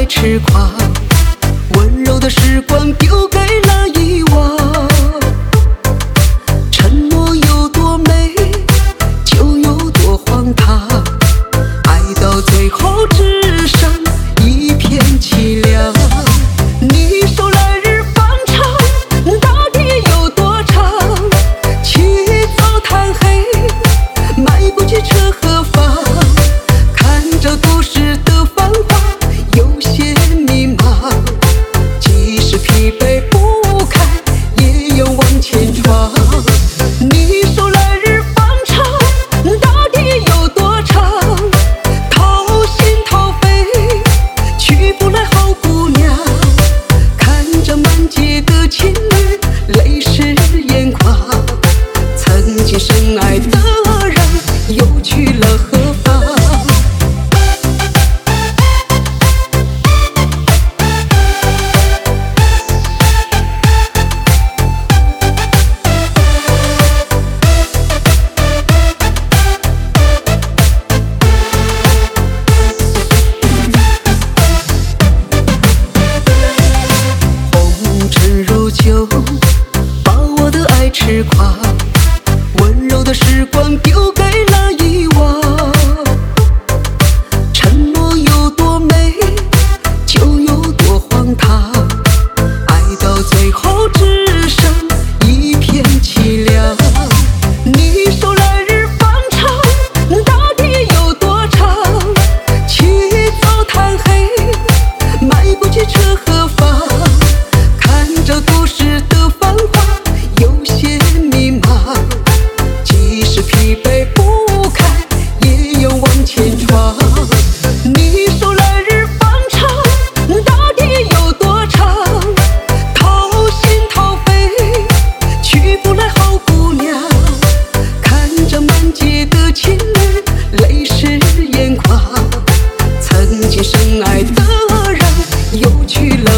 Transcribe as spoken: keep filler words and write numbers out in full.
爱痴狂，温柔的时光丢给了遗忘。承诺有多美，就有多荒唐，爱到最后只剩一片凄凉。你说来日方长，到底有多长？起早贪黑，迈不去车何方？看着都市的繁华，有些迷茫。即使疲惫不堪，也要往前闯。你说来日方长，到底有多长？掏心掏肺，娶不来好姑娘。看着满街的情侣，泪湿眼眶。曾经深爱的人，又去了何方？红尘如酒，把我的爱痴狂，温柔的时光丢给了遗忘。承诺有多美，就有多荒唐，爱到最后只剩一片凄凉。你说来日方长，到底有多长？起早贪黑，迈不去车何方？看着都市的繁华，有些迷茫。即使疲惫不堪，也要往前闯。你说来日方长，到底有多长？掏心掏肺，娶不来好姑娘。看着满街的情侣，泪湿眼眶。曾经深爱的人，又去了